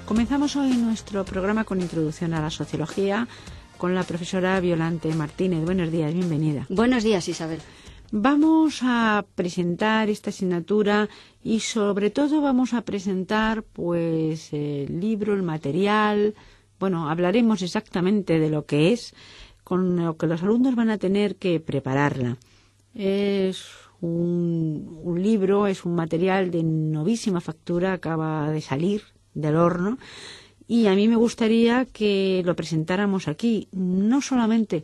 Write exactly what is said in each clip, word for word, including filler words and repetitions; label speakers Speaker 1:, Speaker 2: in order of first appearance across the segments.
Speaker 1: Comenzamos hoy nuestro programa con introducción a la sociología con la profesora Violante Martínez. Buenos días, bienvenida.
Speaker 2: Buenos días, Isabel.
Speaker 1: Vamos a presentar esta asignatura y sobre todo vamos a presentar pues el libro, el material. Bueno, hablaremos exactamente de lo que es, con lo que los alumnos van a tener que prepararla. Es un, un libro, es un material de novísima factura, acaba de salir del horno, y a mí me gustaría que lo presentáramos aquí, no solamente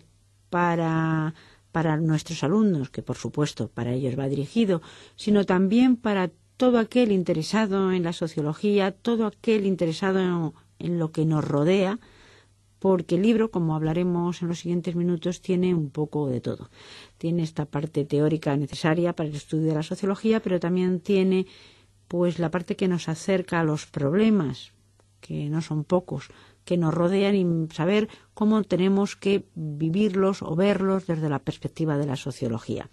Speaker 1: para, para nuestros alumnos, que por supuesto para ellos va dirigido, sino también para todo aquel interesado en la sociología, todo aquel interesado en, en lo que nos rodea, porque el libro, como hablaremos en los siguientes minutos, tiene un poco de todo. Tiene esta parte teórica necesaria para el estudio de la sociología, pero también tiene pues la parte que nos acerca a los problemas, que no son pocos, que nos rodean, y saber cómo tenemos que vivirlos o verlos desde la perspectiva de la sociología.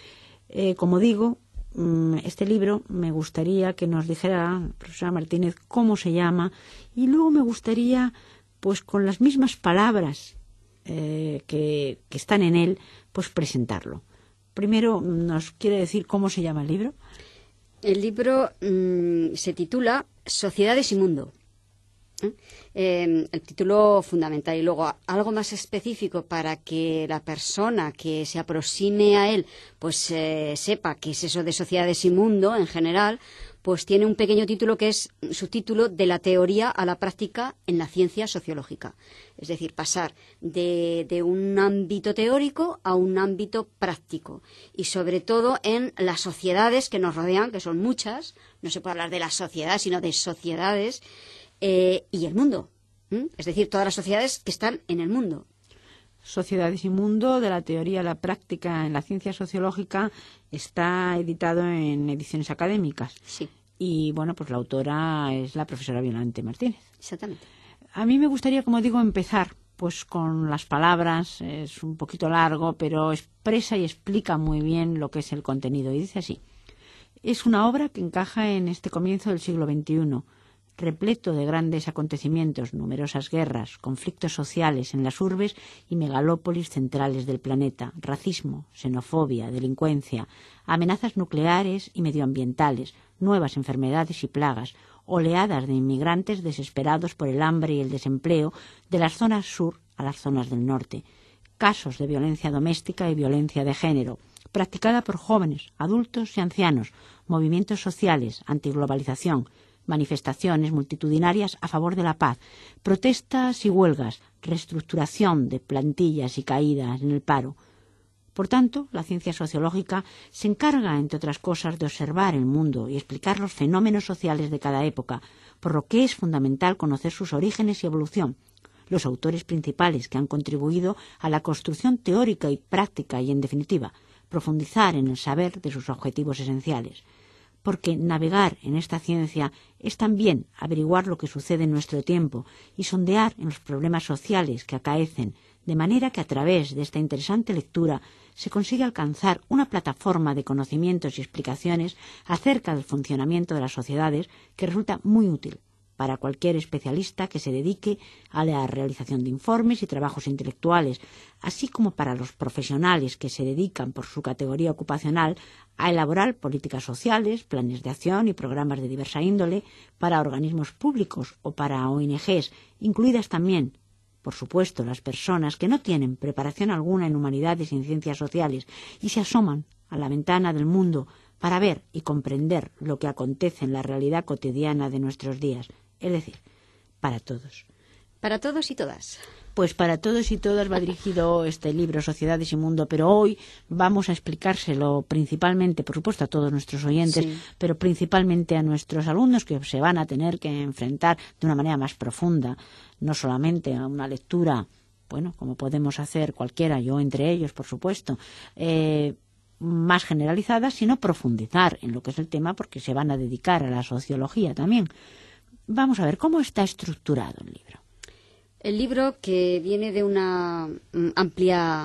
Speaker 1: Eh, como digo, este libro me gustaría que nos dijera, profesora Martínez, cómo se llama, y luego me gustaría, pues con las mismas palabras eh, que, que están en él, pues presentarlo. Primero, ¿nos quiere decir cómo se llama el libro?
Speaker 2: El libro mmm, se titula Sociedades y Mundo. ¿Eh? Eh, el título fundamental, y luego algo más específico para que la persona que se aproxime a él pues eh, sepa qué es eso de sociedades y mundo en general, pues tiene un pequeño título que es subtítulo de la teoría a la práctica en la ciencia sociológica. Es decir, pasar de, de un ámbito teórico a un ámbito práctico, y sobre todo en las sociedades que nos rodean, que son muchas, no se puede hablar de la sociedad sino de sociedades, eh, y el mundo, ¿Mm? Es decir, todas las sociedades que están en el mundo.
Speaker 1: Sociedades y Mundo, de la teoría a la práctica en la ciencia sociológica, está editado en ediciones académicas.
Speaker 2: Sí.
Speaker 1: Y bueno, pues la autora es la profesora Violante Martínez.
Speaker 2: Exactamente.
Speaker 1: A mí me gustaría, como digo, empezar pues con las palabras. Es un poquito largo, pero expresa y explica muy bien lo que es el contenido. Y dice así: es una obra que encaja en este comienzo del siglo veintiuno, repleto de grandes acontecimientos, numerosas guerras, conflictos sociales en las urbes y megalópolis centrales del planeta, racismo, xenofobia, delincuencia, amenazas nucleares y medioambientales, nuevas enfermedades y plagas, oleadas de inmigrantes desesperados por el hambre y el desempleo de las zonas sur a las zonas del norte, casos de violencia doméstica y violencia de género, practicada por jóvenes, adultos y ancianos, movimientos sociales, antiglobalización, manifestaciones multitudinarias a favor de la paz, protestas y huelgas, reestructuración de plantillas y caídas en el paro. Por tanto, la ciencia sociológica se encarga, entre otras cosas, de observar el mundo y explicar los fenómenos sociales de cada época, por lo que es fundamental conocer sus orígenes y evolución, los autores principales que han contribuido a la construcción teórica y práctica y, en definitiva, profundizar en el saber de sus objetivos esenciales. Porque navegar en esta ciencia es también averiguar lo que sucede en nuestro tiempo y sondear en los problemas sociales que acaecen, de manera que a través de esta interesante lectura se consigue alcanzar una plataforma de conocimientos y explicaciones acerca del funcionamiento de las sociedades que resulta muy útil para cualquier especialista que se dedique a la realización de informes y trabajos intelectuales, así como para los profesionales que se dedican por su categoría ocupacional a elaborar políticas sociales, planes de acción y programas de diversa índole para organismos públicos o para O N Ges, incluidas también, por supuesto, las personas que no tienen preparación alguna en humanidades y en ciencias sociales y se asoman a la ventana del mundo para ver y comprender lo que acontece en la realidad cotidiana de nuestros días. Es decir, para todos.
Speaker 2: Para todos y todas.
Speaker 1: Pues para todos y todas va dirigido este libro, Sociedades y Mundo, pero hoy vamos a explicárselo principalmente, por supuesto, a todos nuestros oyentes, sí, pero principalmente a nuestros alumnos, que se van a tener que enfrentar de una manera más profunda, no solamente a una lectura, bueno, como podemos hacer cualquiera, yo entre ellos, por supuesto, eh, más generalizada, sino profundizar en lo que es el tema, porque se van a dedicar a la sociología también. Vamos a ver cómo está estructurado el libro.
Speaker 2: El libro, que viene de una amplia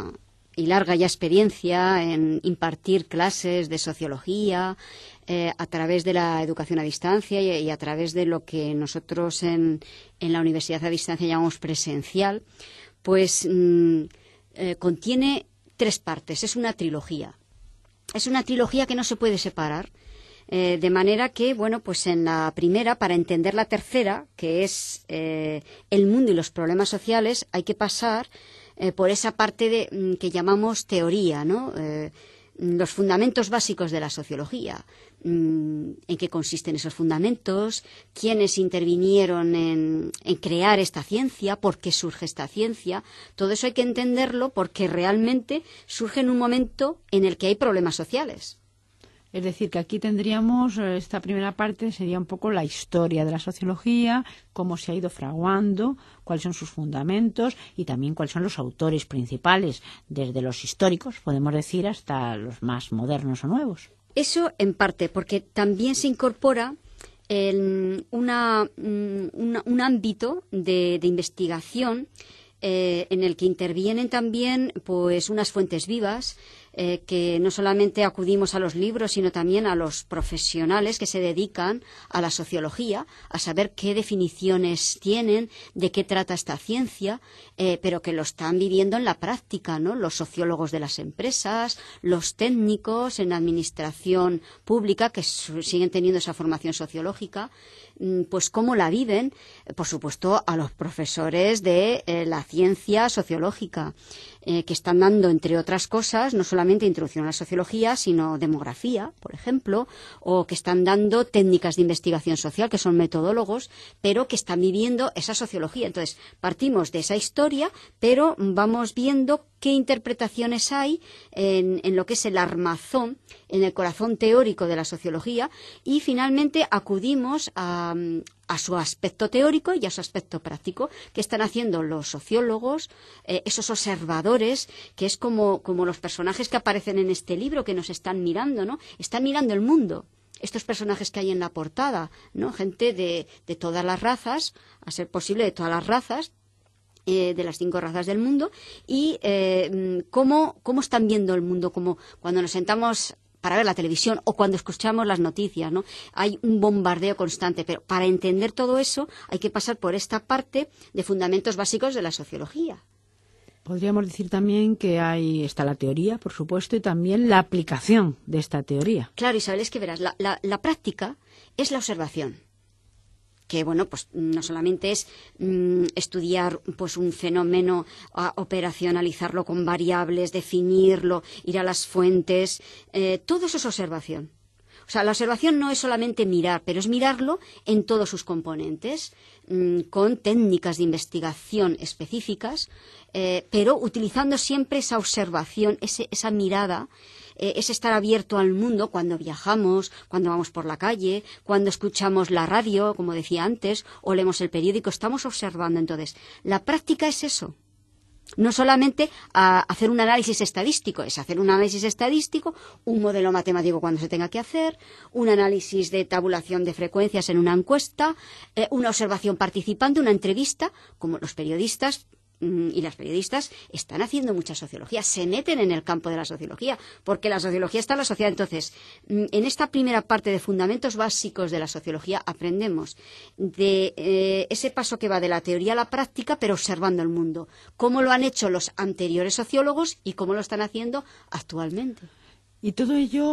Speaker 2: y larga ya experiencia en impartir clases de sociología eh, a través de la educación a distancia y, y a través de lo que nosotros en, en la universidad a distancia llamamos presencial, pues mm, eh, contiene tres partes. Es una trilogía. Es una trilogía que no se puede separar. Eh, de manera que, bueno, pues en la primera, para entender la tercera, que es eh, el mundo y los problemas sociales, hay que pasar eh, por esa parte de, mm, que llamamos teoría, ¿no? Eh, los fundamentos básicos de la sociología. Mm, ¿en qué consisten esos fundamentos? ¿Quiénes intervinieron en, en crear esta ciencia? ¿Por qué surge esta ciencia? Todo eso hay que entenderlo porque realmente surge en un momento en el que hay problemas sociales.
Speaker 1: Es decir, que aquí tendríamos, esta primera parte sería un poco la historia de la sociología, cómo se ha ido fraguando, cuáles son sus fundamentos y también cuáles son los autores principales, desde los históricos, podemos decir, hasta los más modernos o nuevos.
Speaker 2: Eso en parte, porque también se incorpora en una, una, un ámbito de, de investigación eh, en el que intervienen también pues unas fuentes vivas, Eh, que no solamente acudimos a los libros, sino también a los profesionales que se dedican a la sociología, a saber qué definiciones tienen, de qué trata esta ciencia, eh, pero que lo están viviendo en la práctica, ¿no? Los sociólogos de las empresas, los técnicos en administración pública, que siguen teniendo esa formación sociológica, pues cómo la viven, por supuesto, a los profesores de eh, la ciencia sociológica, eh, que están dando, entre otras cosas, no solamente introducción a la sociología, sino demografía, por ejemplo, o que están dando técnicas de investigación social, que son metodólogos, pero que están viviendo esa sociología. Entonces, partimos de esa historia, pero vamos viendo qué interpretaciones hay en, en lo que es el armazón, en el corazón teórico de la sociología, y finalmente acudimos a, a su aspecto teórico y a su aspecto práctico, que están haciendo los sociólogos, eh, esos observadores, que es como, como los personajes que aparecen en este libro, que nos están mirando, ¿no? Están mirando el mundo. Estos personajes que hay en la portada, ¿no? Gente de, de todas las razas, a ser posible de todas las razas, Eh, de las cinco razas del mundo, y eh, cómo, cómo están viendo el mundo, como cuando nos sentamos para ver la televisión o cuando escuchamos las noticias, ¿no? Hay un bombardeo constante, pero para entender todo eso hay que pasar por esta parte de fundamentos básicos de la sociología.
Speaker 1: Podríamos decir también que ahí está la teoría, por supuesto, y también la aplicación de esta teoría.
Speaker 2: Claro, Isabel, es que verás, la, la, la práctica es la observación. Que, bueno, pues no solamente es mmm, estudiar pues un fenómeno, a, operacionalizarlo con variables, definirlo, ir a las fuentes, eh, todo eso es observación. O sea, la observación no es solamente mirar, pero es mirarlo en todos sus componentes, mmm, con técnicas de investigación específicas, eh, pero utilizando siempre esa observación, ese, esa mirada, eh, es estar abierto al mundo cuando viajamos, cuando vamos por la calle, cuando escuchamos la radio, como decía antes, o leemos el periódico, estamos observando. Entonces, la práctica es eso. No solamente a hacer un análisis estadístico, es hacer un análisis estadístico, un modelo matemático cuando se tenga que hacer, un análisis de tabulación de frecuencias en una encuesta, eh, una observación participante, una entrevista, como los periodistas y las periodistas están haciendo mucha sociología, se meten en el campo de la sociología, porque la sociología está en la sociedad. Entonces, en esta primera parte de fundamentos básicos de la sociología aprendemos de eh, ese paso que va de la teoría a la práctica, pero observando el mundo, cómo lo han hecho los anteriores sociólogos y cómo lo están haciendo actualmente.
Speaker 1: Y todo ello,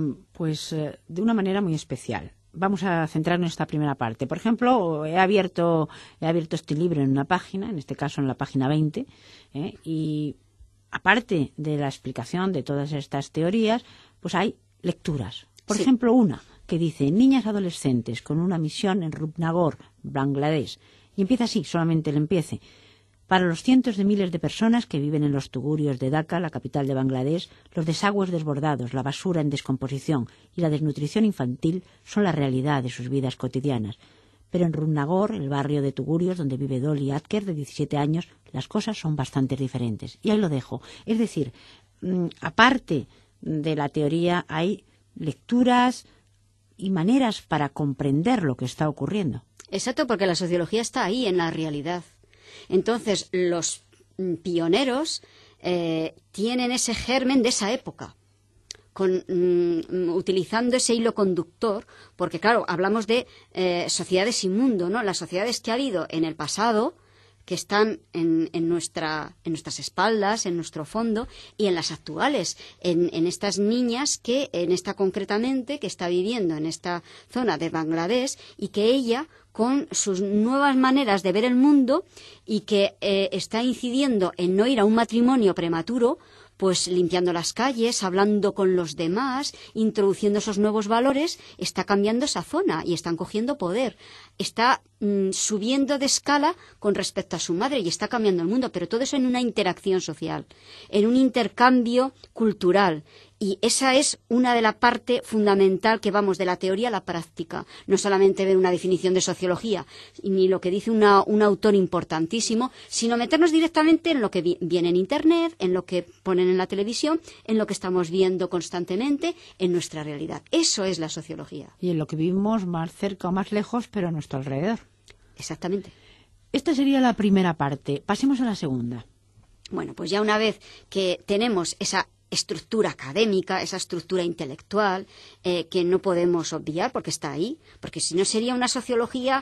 Speaker 1: pues, de una manera muy especial. Vamos a centrarnos en esta primera parte. Por ejemplo, he abierto, he abierto este libro en una página, en este caso en la página veinte, ¿eh? Y aparte de la explicación de todas estas teorías, pues hay lecturas. Por sí. ejemplo, una que dice niñas adolescentes con una misión en Rupnagor, Bangladesh. Y empieza así, solamente el empiece. Para los cientos de miles de personas que viven en los tugurios de Dhaka, la capital de Bangladesh, los desagües desbordados, la basura en descomposición y la desnutrición infantil son la realidad de sus vidas cotidianas. Pero en Rupnagor, el barrio de tugurios donde vive Dolly Atker, de diecisiete años, las cosas son bastante diferentes. Y ahí lo dejo. Es decir, mmm, aparte de la teoría, hay lecturas y maneras para comprender lo que está ocurriendo.
Speaker 2: Exacto, porque la sociología está ahí, en la realidad. Entonces, los pioneros eh, tienen ese germen de esa época. Con, mm, utilizando ese hilo conductor, porque claro, hablamos de eh, sociedades y mundo, ¿no? Las sociedades que ha habido en el pasado, que están en, en, nuestra, en nuestras espaldas, en nuestro fondo, y en las actuales, en, en estas niñas que, en esta concretamente, que está viviendo en esta zona de Bangladesh, y que ella, con sus nuevas maneras de ver el mundo, y que eh, está incidiendo en no ir a un matrimonio prematuro, pues limpiando las calles, hablando con los demás, introduciendo esos nuevos valores, está cambiando esa zona y están cogiendo poder. Está mm, subiendo de escala con respecto a su madre y está cambiando el mundo, pero todo eso en una interacción social, en un intercambio cultural. Y esa es una de la parte fundamental que vamos de la teoría a la práctica. No solamente ver una definición de sociología, ni lo que dice una, un autor importantísimo, sino meternos directamente en lo que vi, viene en Internet, en lo que ponen en la televisión, en lo que estamos viendo constantemente en nuestra realidad. Eso es la sociología.
Speaker 1: Y en lo que vivimos más cerca o más lejos, pero a nuestro alrededor.
Speaker 2: Exactamente.
Speaker 1: Esta sería la primera parte. Pasemos a la segunda.
Speaker 2: Bueno, pues ya una vez que tenemos esa estructura académica, esa estructura intelectual, eh, que no podemos obviar porque está ahí, porque si no sería una sociología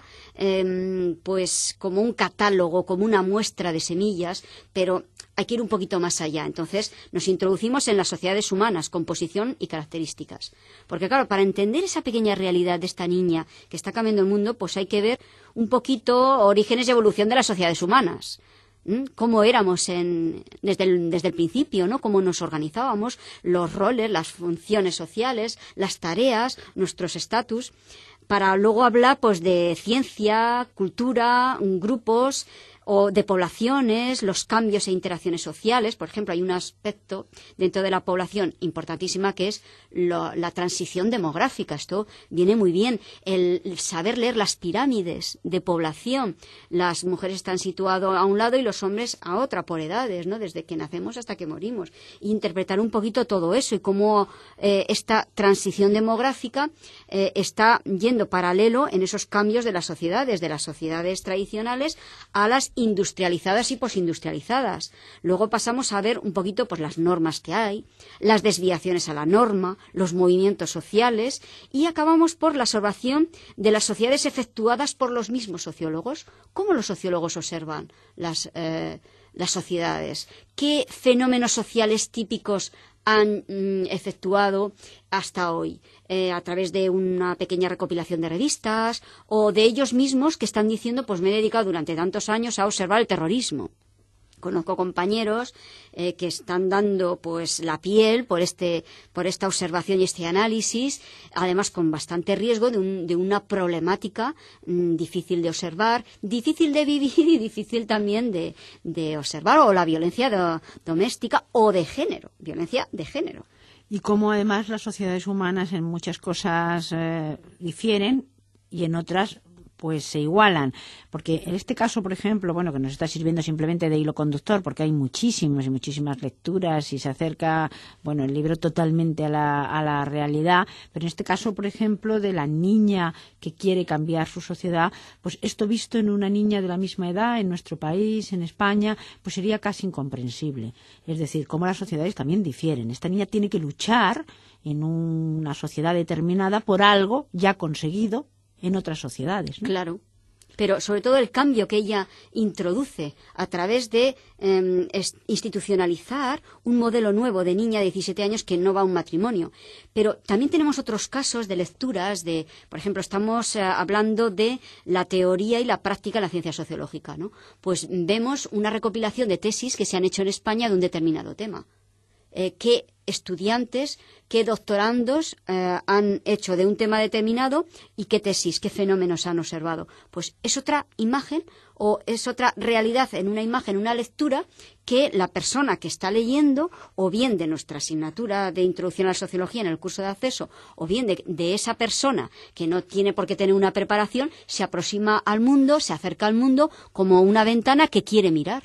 Speaker 2: eh, pues como un catálogo, como una muestra de semillas, pero hay que ir un poquito más allá. Entonces nos introducimos en las sociedades humanas, composición y características. Porque claro, para entender esa pequeña realidad de esta niña que está cambiando el mundo, pues hay que ver un poquito orígenes y evolución de las sociedades humanas. Cómo éramos en, desde, el, desde el principio, ¿no? Cómo nos organizábamos, los roles, las funciones sociales, las tareas, nuestros estatus, para luego hablar pues de ciencia, cultura, grupos o de poblaciones, los cambios e interacciones sociales. Por ejemplo, hay un aspecto dentro de la población importantísima que es lo, la transición demográfica. Esto viene muy bien, el, el saber leer las pirámides de población. Las mujeres están situadas a un lado y los hombres a otra por edades, ¿no? Desde que nacemos hasta que morimos. E interpretar un poquito todo eso y cómo eh, esta transición demográfica eh, está yendo paralelo en esos cambios de las sociedades, de las sociedades tradicionales a las industrializadas y posindustrializadas. Luego pasamos a ver un poquito pues las normas que hay, las desviaciones a la norma, los movimientos sociales y acabamos por la observación de las sociedades efectuadas por los mismos sociólogos. ¿Cómo los sociólogos observan las, eh, las sociedades? ¿Qué fenómenos sociales típicos han mm, efectuado hasta hoy, eh, a través de una pequeña recopilación de revistas o de ellos mismos que están diciendo, pues me he dedicado durante tantos años a observar el terrorismo? Conozco compañeros eh, que están dando pues la piel por este por esta observación y este análisis, además con bastante riesgo de, un, de una problemática mmm, difícil de observar, difícil de vivir y difícil también de, de observar, o la violencia do, doméstica o de género, violencia de género.
Speaker 1: Y cómo además las sociedades humanas en muchas cosas eh, difieren y en otras pues se igualan, porque en este caso, por ejemplo, bueno, que nos está sirviendo simplemente de hilo conductor, porque hay muchísimas y muchísimas lecturas y se acerca, bueno, el libro totalmente a la, a la realidad, pero en este caso, por ejemplo, de la niña que quiere cambiar su sociedad, pues esto visto en una niña de la misma edad, en nuestro país, en España, pues sería casi incomprensible. Es decir, cómo las sociedades también difieren. Esta niña tiene que luchar en una sociedad determinada por algo ya conseguido en otras sociedades, ¿no?
Speaker 2: Claro, pero sobre todo el cambio que ella introduce a través de eh, institucionalizar un modelo nuevo de niña de diecisiete años que no va a un matrimonio. Pero también tenemos otros casos de lecturas de, por ejemplo, estamos eh, hablando de la teoría y la práctica en la ciencia sociológica, ¿no? Pues vemos una recopilación de tesis que se han hecho en España de un determinado tema. Eh, ¿Qué estudiantes, qué doctorandos eh, han hecho de un tema determinado y qué tesis, qué fenómenos han observado? Pues es otra imagen o es otra realidad en una imagen, una lectura que la persona que está leyendo, o bien de nuestra asignatura de introducción a la sociología en el curso de acceso, o bien de, de esa persona que no tiene por qué tener una preparación, se aproxima al mundo, se acerca al mundo como una ventana que quiere mirar.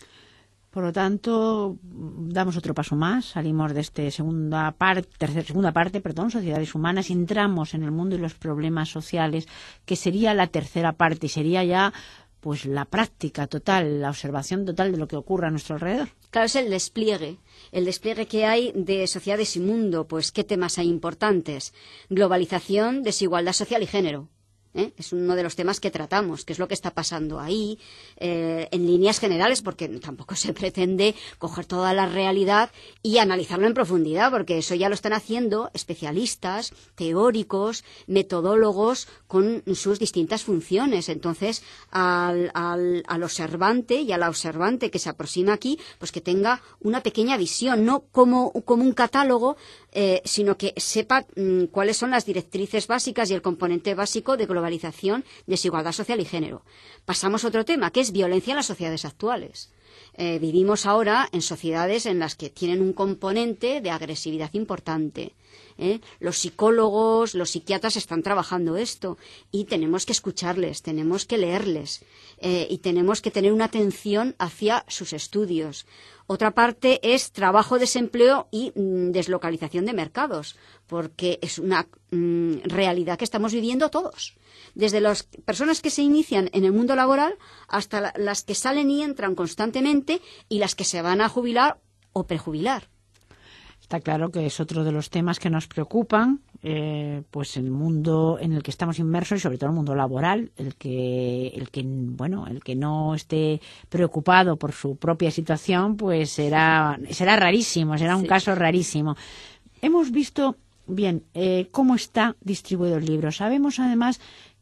Speaker 1: Por lo tanto, damos otro paso más, salimos de esta segunda parte, tercera, segunda parte, perdón, sociedades humanas, y entramos en el mundo y los problemas sociales, que sería la tercera parte, y sería ya pues la práctica total, la observación total de lo que ocurre a nuestro alrededor.
Speaker 2: Claro, es el despliegue, el despliegue que hay de Sociedades y Mundo. Pues, ¿qué temas hay importantes? Globalización, desigualdad social y género. ¿Eh? Es uno de los temas que tratamos, qué es lo que está pasando ahí, eh, en líneas generales, porque tampoco se pretende coger toda la realidad y analizarlo en profundidad, porque eso ya lo están haciendo especialistas, teóricos, metodólogos con sus distintas funciones. Entonces, al, al, al observante y a la observante que se aproxima aquí, pues que tenga una pequeña visión, no como, como un catálogo, eh, sino que sepa mmm, cuáles son las directrices básicas y el componente básico de globalización, desigualdad social y género. Pasamos a otro tema, que es violencia en las sociedades actuales. Eh, vivimos ahora en sociedades en las que tienen un componente de agresividad importante. ¿eh? Los psicólogos, los psiquiatras están trabajando esto y tenemos que escucharles, tenemos que leerles eh, y tenemos que tener una atención hacia sus estudios. Otra parte es trabajo, desempleo y mm, deslocalización de mercados, porque es una mm, realidad que estamos viviendo todos. Desde las personas que se inician en el mundo laboral hasta la, las que salen y entran constantemente y las que se van a jubilar o prejubilar.
Speaker 1: Está claro que es otro de los temas que nos preocupan, eh, pues el mundo en el que estamos inmersos y sobre todo el mundo laboral, el que, el que, bueno, el que no esté preocupado por su propia situación, pues será, será rarísimo, será un sí. caso rarísimo. Hemos visto bien eh, cómo está distribuido el libro. Sabemos además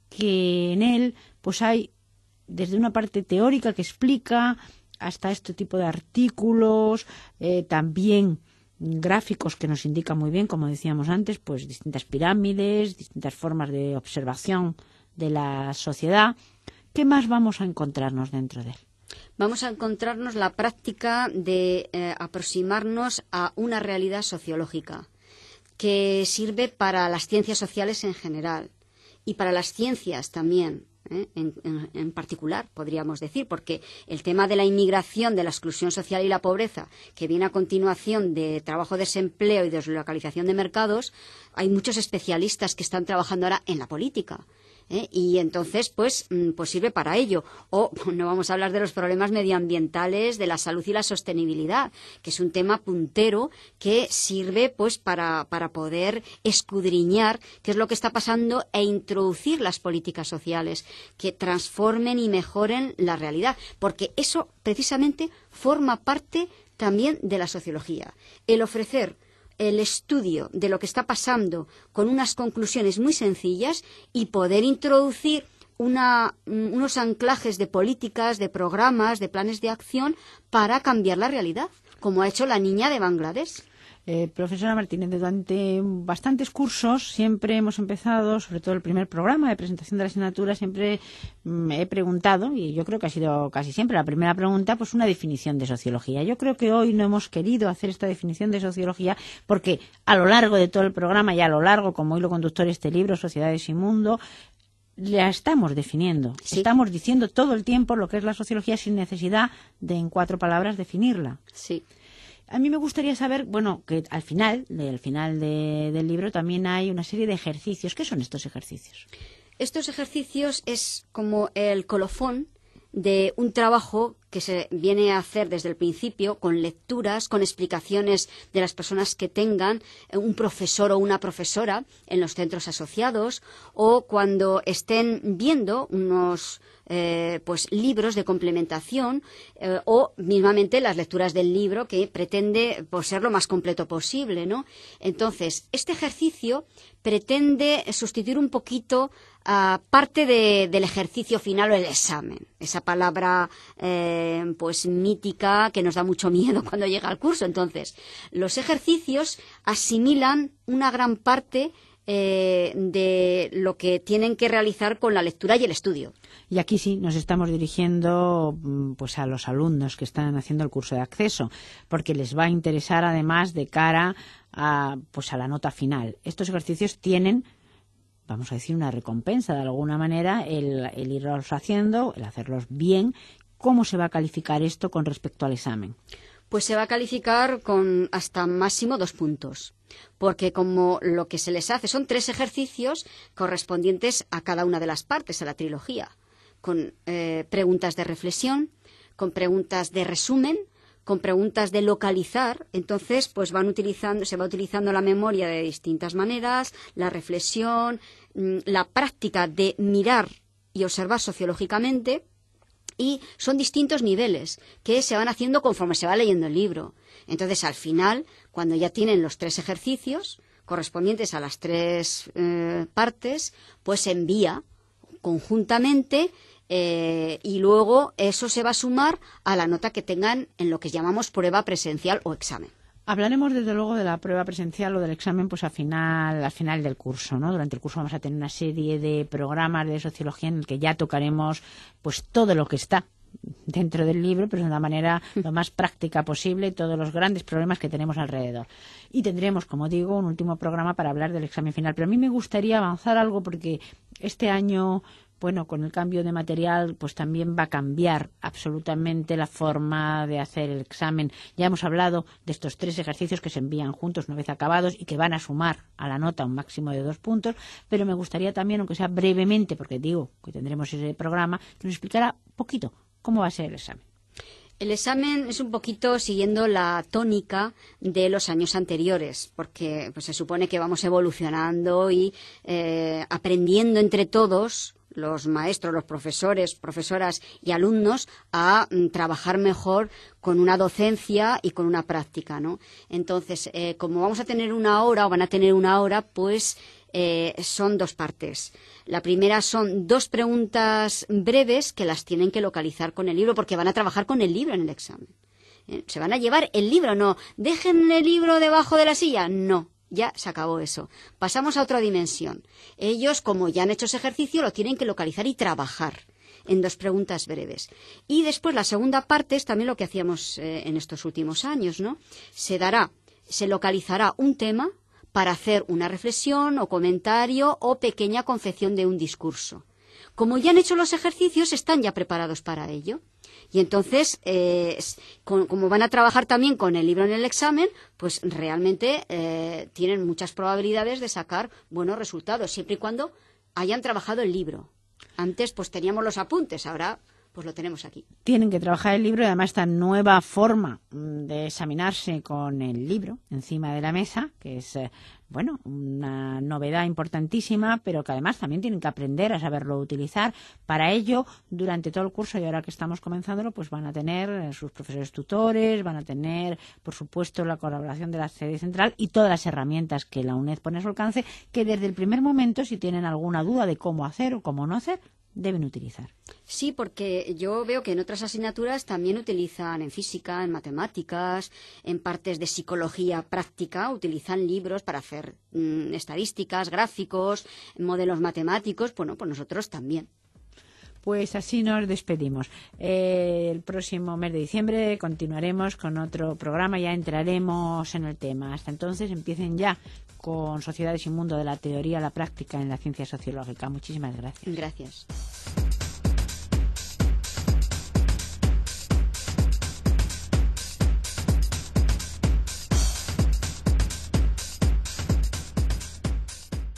Speaker 1: que en él, pues hay desde una parte teórica que explica hasta este tipo de artículos, eh, también gráficos que nos indican muy bien, como decíamos antes, pues distintas pirámides, distintas formas de observación de la sociedad. ¿Qué más vamos a encontrarnos dentro de él?
Speaker 2: Vamos a encontrarnos la práctica de eh, aproximarnos a una realidad sociológica que sirve para las ciencias sociales en general y para las ciencias también. ¿eh? En, en, en particular, podríamos decir, porque el tema de la inmigración, de la exclusión social y la pobreza, que viene a continuación de trabajo, desempleo y deslocalización de mercados, hay muchos especialistas que están trabajando ahora en la política. ¿Eh? Y entonces, pues, pues sirve para ello. O no vamos a hablar de los problemas medioambientales, de la salud y la sostenibilidad, que es un tema puntero que sirve, pues, para, para poder escudriñar qué es lo que está pasando e introducir las políticas sociales que transformen y mejoren la realidad. Porque eso, precisamente, forma parte también de la sociología. El ofrecer el estudio de lo que está pasando con unas conclusiones muy sencillas y poder introducir una, unos anclajes de políticas, de programas, de planes de acción para cambiar la realidad, como ha hecho la niña de Bangladesh.
Speaker 1: Eh, profesora Martínez, durante bastantes cursos siempre hemos empezado, sobre todo el primer programa de presentación de la asignatura, siempre me he preguntado, y yo creo que ha sido casi siempre la primera pregunta, pues una definición de sociología. Yo creo que hoy no hemos querido hacer esta definición de sociología porque a lo largo de todo el programa y a lo largo, como hilo conductor este libro, Sociedades y Mundo, la estamos definiendo. Sí. Estamos diciendo todo el tiempo lo que es la sociología sin necesidad de en cuatro palabras definirla.
Speaker 2: Sí.
Speaker 1: A mí me gustaría saber, bueno, que al final, al final de, del libro también hay una serie de ejercicios. ¿Qué son estos ejercicios?
Speaker 2: Estos ejercicios es como el colofón de un trabajo que se viene a hacer desde el principio con lecturas, con explicaciones de las personas que tengan un profesor o una profesora en los centros asociados o cuando estén viendo unos eh, pues libros de complementación eh, o mismamente las lecturas del libro que pretende pues, ser lo más completo posible, ¿no? Entonces, este ejercicio pretende sustituir un poquito a parte de, del ejercicio final o el examen, esa palabra eh, pues mítica que nos da mucho miedo cuando llega al curso. Entonces, los ejercicios asimilan una gran parte eh, de lo que tienen que realizar con la lectura y el estudio.
Speaker 1: Y aquí sí nos estamos dirigiendo pues a los alumnos que están haciendo el curso de acceso, porque les va a interesar además de cara a pues a la nota final. Estos ejercicios tienen, vamos a decir, una recompensa de alguna manera, el, el irlos haciendo, el hacerlos bien. ¿Cómo se va a calificar esto con respecto al examen?
Speaker 2: Pues se va a calificar con hasta máximo dos puntos, porque como lo que se les hace son tres ejercicios correspondientes a cada una de las partes, a la trilogía, con eh, preguntas de reflexión, con preguntas de resumen, con preguntas de localizar, entonces pues van utilizando, se va utilizando la memoria de distintas maneras, la reflexión, la práctica de mirar y observar sociológicamente, y son distintos niveles que se van haciendo conforme se va leyendo el libro. Entonces, al final, cuando ya tienen los tres ejercicios correspondientes a las tres eh, partes, pues se envía conjuntamente eh, y luego eso se va a sumar a la nota que tengan en lo que llamamos prueba presencial o examen.
Speaker 1: Hablaremos desde luego de la prueba presencial o del examen pues al final, al final del curso, ¿no? Durante el curso vamos a tener una serie de programas de sociología en el que ya tocaremos pues todo lo que está dentro del libro, pero de una manera lo más práctica posible, todos los grandes problemas que tenemos alrededor. Y tendremos, como digo, un último programa para hablar del examen final. Pero a mí me gustaría avanzar algo porque este año, bueno, con el cambio de material, pues también va a cambiar absolutamente la forma de hacer el examen. Ya hemos hablado de estos tres ejercicios que se envían juntos una vez acabados y que van a sumar a la nota un máximo de dos puntos, pero me gustaría también, aunque sea brevemente, porque digo que tendremos ese programa, que nos explicara un poquito cómo va a ser el examen.
Speaker 2: El examen es un poquito siguiendo la tónica de los años anteriores, porque pues, se supone que vamos evolucionando y eh, aprendiendo entre todos, los maestros, los profesores, profesoras y alumnos, a mm, trabajar mejor con una docencia y con una práctica, ¿no? Entonces, eh, como vamos a tener una hora o van a tener una hora, pues eh, son dos partes. La primera son dos preguntas breves que las tienen que localizar con el libro, porque van a trabajar con el libro en el examen. ¿Eh? Se van a llevar el libro, no. Dejen el libro debajo de la silla, no. Ya se acabó eso. Pasamos a otra dimensión. Ellos, como ya han hecho ese ejercicio, lo tienen que localizar y trabajar en dos preguntas breves. Y después la segunda parte es también lo que hacíamos eh, en estos últimos años, ¿no? Se dará, se localizará un tema para hacer una reflexión o comentario o pequeña confección de un discurso. Como ya han hecho los ejercicios, están ya preparados para ello. Y entonces, eh, con, como van a trabajar también con el libro en el examen, pues realmente eh, tienen muchas probabilidades de sacar buenos resultados, siempre y cuando hayan trabajado el libro. Antes pues teníamos los apuntes, ahora pues lo tenemos aquí.
Speaker 1: Tienen que trabajar el libro y además esta nueva forma de examinarse con el libro encima de la mesa, que es, eh, bueno, una novedad importantísima, pero que además también tienen que aprender a saberlo utilizar. Para ello, durante todo el curso, y ahora que estamos comenzándolo, pues van a tener sus profesores tutores, van a tener, por supuesto, la colaboración de la sede central y todas las herramientas que la UNED pone a su alcance, que desde el primer momento, si tienen alguna duda de cómo hacer o cómo no hacer, deben utilizar.
Speaker 2: Sí, porque yo veo que en otras asignaturas también utilizan en física, en matemáticas, en partes de psicología práctica, utilizan libros para hacer mmm, estadísticas, gráficos, modelos matemáticos. Bueno, pues nosotros también.
Speaker 1: Pues así nos despedimos. Eh, el próximo mes de diciembre continuaremos con otro programa, ya entraremos en el tema. Hasta entonces empiecen ya con Sociedades y Mundo, de la teoría a la práctica en la ciencia sociológica. Muchísimas gracias.
Speaker 2: Gracias.